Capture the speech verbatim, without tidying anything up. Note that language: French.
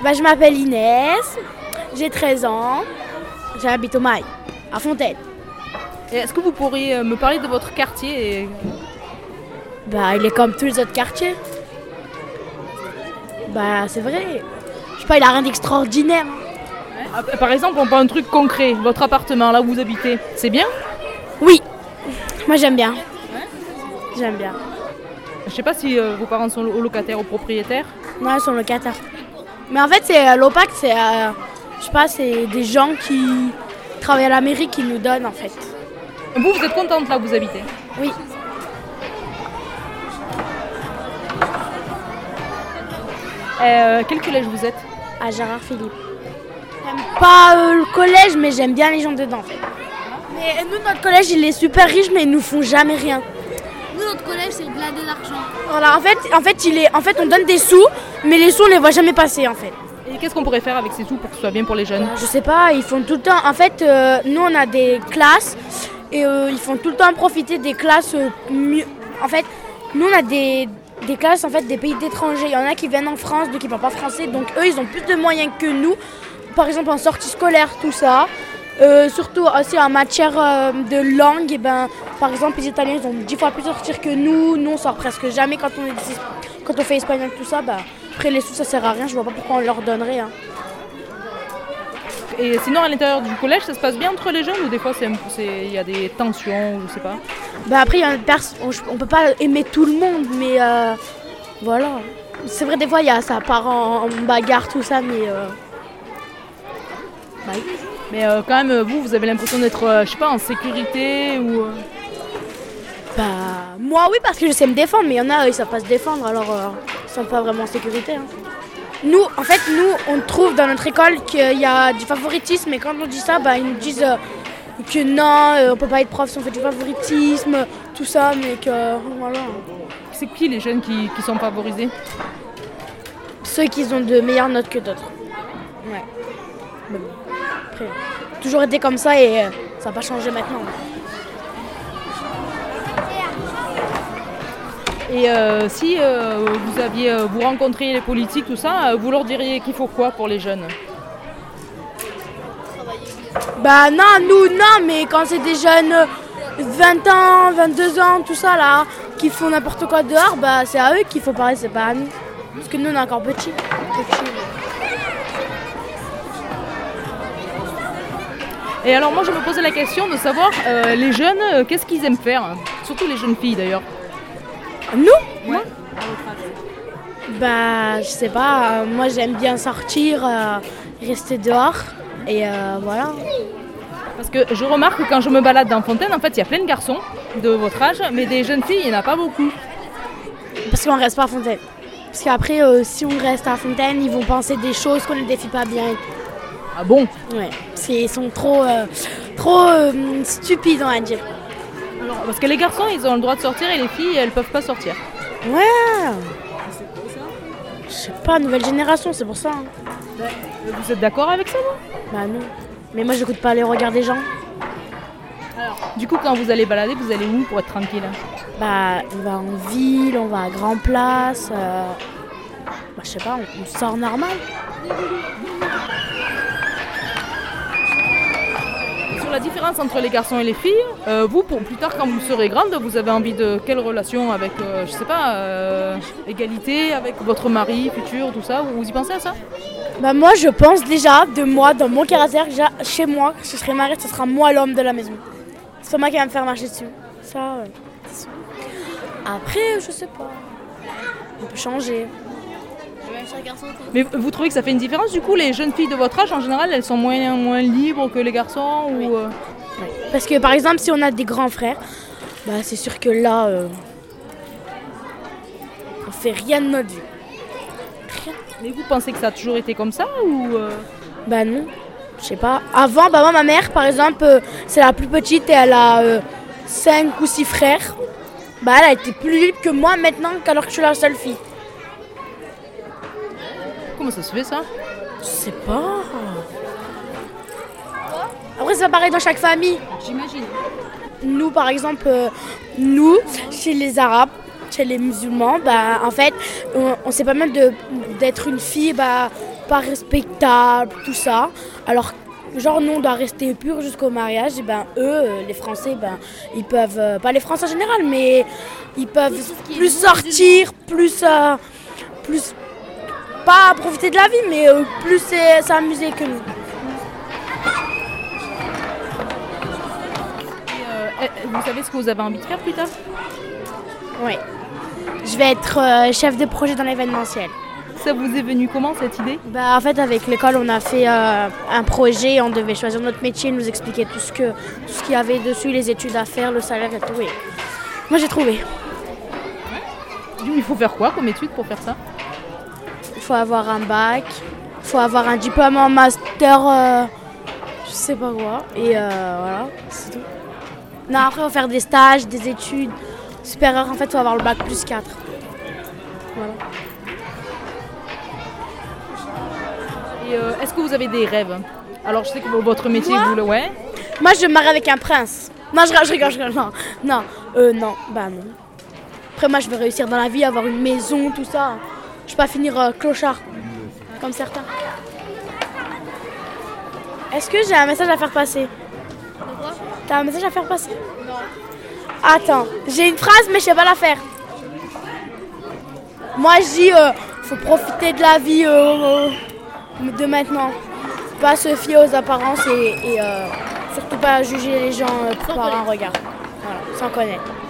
Bah, je m'appelle Inès, j'ai treize ans, j'habite au Mail, à Fontaine. Et est-ce que vous pourriez me parler de votre quartier et... Bah, il est comme tous les autres quartiers. Bah, c'est vrai. Je sais pas, il a rien d'extraordinaire. Ouais. Par exemple, on parle d'un truc concret, votre appartement, là où vous habitez, c'est bien ? Oui, moi j'aime bien. Ouais. J'aime bien. Je sais pas si euh, vos parents sont locataires ou propriétaires. Non, ils sont locataires. Mais en fait, c'est euh, l'O P A C, c'est, euh, je sais pas, c'est des gens qui travaillent à la mairie qui nous donnent en fait. Vous, vous êtes contente là où vous habitez ? Oui. Euh, quel collège vous êtes ? À Gérard Philippe. J'aime pas euh, le collège, mais j'aime bien les gens dedans en fait. Mais nous, notre collège, il est super riche, mais ils nous font jamais rien. Nous, notre collège, c'est blindé d'argent. Voilà, en fait, en fait, il est, en fait, on donne des sous, mais les sous, on les voit jamais passer en fait. Et qu'est-ce qu'on pourrait faire avec ces sous pour que ce soit bien pour les jeunes ? Je sais pas, ils font tout le temps. En fait, euh, nous, on a des classes et euh, ils font tout le temps profiter des classes euh, mieux. En fait, nous, on a des, des classes en fait des pays d'étrangers. Il y en a qui viennent en France, d'autres qui parlent pas français, donc eux, ils ont plus de moyens que nous. Par exemple, en sortie scolaire, tout ça. Euh, surtout aussi en matière euh, de langue, et ben, par exemple les Italiens ils ont dix fois plus sortir que nous, nous on sort presque jamais quand on, est, quand on fait espagnol tout ça, bah, après les sous ça sert à rien, je vois pas pourquoi on leur donnerait. Hein. Et sinon à l'intérieur du collège ça se passe bien entre les jeunes ou des fois il y a des tensions ou je sais pas ? Bah après y a pers- on, on peut pas aimer tout le monde mais euh, voilà, c'est vrai des fois y a, ça part en, en bagarre tout ça mais euh, bah, Mais euh, quand même, vous, vous avez l'impression d'être, euh, je sais pas, en sécurité ou... Euh... Bah, moi oui, parce que je sais me défendre, mais il y en a, ils savent pas se défendre, alors euh, ils sont pas vraiment en sécurité. Hein. Nous, en fait, nous, on trouve dans notre école qu'il y a du favoritisme, et quand on dit ça, bah, ils nous disent euh, que non, euh, on peut pas être prof si on fait du favoritisme, tout ça, mais que, euh, voilà. C'est qui les jeunes qui, qui sont favorisés ? Ceux qui ont de meilleures notes que d'autres. Ouais. Mais bon. Après, toujours été comme ça et euh, ça n'a pas changé maintenant. Et euh, si euh, vous aviez, euh, vous rencontriez les politiques, tout ça, euh, vous leur diriez qu'il faut quoi pour les jeunes ? Bah non, nous non, mais quand c'est des jeunes vingt ans, vingt-deux ans, tout ça là, qui font n'importe quoi dehors, bah c'est à eux qu'il faut parler, c'est pas à nous. Parce que nous on est encore petits. petits. Et alors moi je me posais la question de savoir euh, les jeunes, euh, qu'est-ce qu'ils aiment faire ? Surtout les jeunes filles d'ailleurs. Nous ? Ouais. Bah je sais pas, euh, moi j'aime bien sortir, euh, rester dehors et euh, voilà. Parce que je remarque que quand je me balade dans Fontaine, en fait il y a plein de garçons de votre âge, mais des jeunes filles il n'y en a pas beaucoup. Parce qu'on reste pas à Fontaine. Parce qu'après euh, si on reste à Fontaine, ils vont penser des choses qu'on ne défie pas bien. Ah bon ? Ouais, c'est, ils sont trop, euh, trop euh, stupides on va dire. Alors, parce que les garçons ils ont le droit de sortir et les filles elles peuvent pas sortir. Ouais. C'est pour ça ? Je sais pas, nouvelle génération, c'est pour ça. Hein. Ouais. Vous êtes d'accord avec ça vous ? Bah non. Mais moi j'écoute pas les regards des gens. Alors, du coup quand vous allez balader, vous allez où pour être tranquille ? Bah on va en ville, on va à Grand Place. Euh... Bah je sais pas, on, on sort normal. La différence entre les garçons et les filles, euh, vous, pour plus tard, quand vous serez grande, vous avez envie de quelle relation avec, euh, je sais pas, euh, égalité, avec votre mari futur, tout ça, vous y pensez à ça ? Bah moi, je pense déjà de moi, dans mon caractère, déjà chez moi, si je serai mariée, ce sera moi l'homme de la maison. C'est pas moi qui va me faire marcher dessus. Ça, ouais. Après, je sais pas. On peut changer. Mais vous trouvez que ça fait une différence du coup, les jeunes filles de votre âge en général elles sont moins, moins libres que les garçons ou... Oui. Oui. Parce que par exemple si on a des grands frères, bah c'est sûr que là euh, on fait rien de notre vie. Rien. Mais vous pensez que ça a toujours été comme ça ou euh... Bah non, je sais pas. Avant, bah moi ma mère par exemple euh, c'est la plus petite et elle a euh, cinq ou six frères. Bah elle a été plus libre que moi maintenant qu'alors que je suis la seule fille. Comment ça se fait ça ? Je sais pas. Après c'est pas pareil dans chaque famille. J'imagine. Nous par exemple, euh, nous, chez les Arabes, chez les musulmans, bah en fait, on, on sait pas mal de, d'être une fille, bah pas respectable, tout ça. Alors, genre, nous, on doit rester pur jusqu'au mariage. Et ben, eux, euh, les Français, ben, ils peuvent, euh, pas les Français en général, mais ils peuvent qui est plus bon, sortir, plus, euh, plus, pas profiter de la vie, mais euh, plus euh, s'amuser que nous. Et, euh, vous savez ce que vous avez envie de faire plus tard? Oui. Je vais être euh, chef de projet dans l'événementiel. Ça vous est venu comment cette idée? Bah, en fait, avec l'école, on a fait euh, un projet, on devait choisir notre métier, nous expliquer tout ce que, tout ce qu'il y avait dessus, les études à faire, le salaire et tout. Et moi, j'ai trouvé. Il faut faire quoi comme étude pour faire ça? Il faut avoir un bac, il faut avoir un diplôme en master, euh, je sais pas quoi. Et euh, voilà, c'est tout. Non, après, il faut faire des stages, des études supérieures. En fait, il faut avoir le bac plus quatre. Voilà. Et euh, est-ce que vous avez des rêves? Alors je sais que votre métier, Moi vous le... Ouais. Moi, je me marie avec un prince. Non, je, je rigole, je rigole. Non, non, euh, non, bah non. Après, moi, je veux réussir dans la vie, avoir une maison, tout ça. Je vais pas finir euh, clochard, comme certains. Est-ce que j'ai un message à faire passer? Quoi? T'as un message à faire passer? Non. Attends, j'ai une phrase, mais je sais pas la faire. Moi, je dis, euh, faut profiter de la vie euh, de maintenant. Pas se fier aux apparences et, et euh, surtout pas juger les gens euh, par un regard. Voilà, sans connaître.